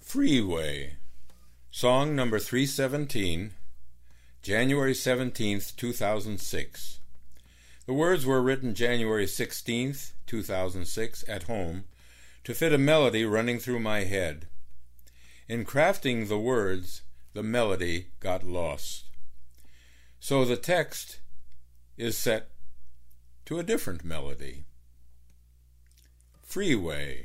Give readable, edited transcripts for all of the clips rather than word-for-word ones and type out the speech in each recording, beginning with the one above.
Freeway, song number 317, January 17th, 2006. The words were written January 16th, 2006, at home, to fit a melody running through my head. In crafting the words, the melody got lost. So the text is set to a different melody. Freeway.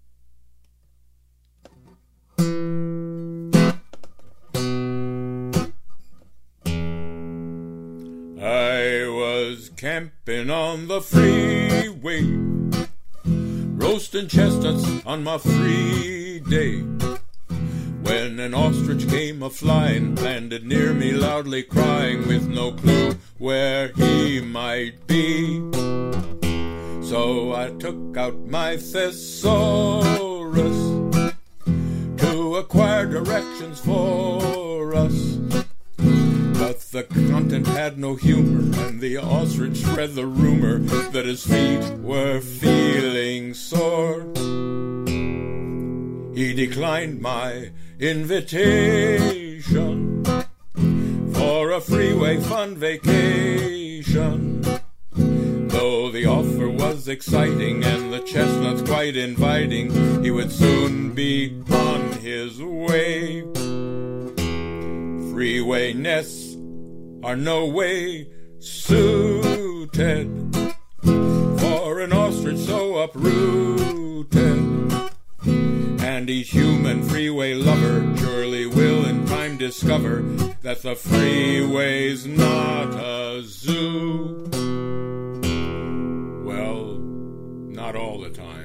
I was camping on the freeway, roasting chestnuts on my free day, when an ostrich came a-flying, landed near me loudly crying, with no clue where he might be. So I took out my thesaurus to acquire directions for us. But the content had no humor, and the ostrich spread the rumor that his feet were feeling sore. He declined my invitation for a freeway fun vacation, though the offer was exciting and the chestnuts quite inviting. He would soon be on his way. Freeway nests are no way suited for an ostrich so uprooted, and each human freeway lover surely will in time discover that the freeway's not a zoo. Well, not all the time.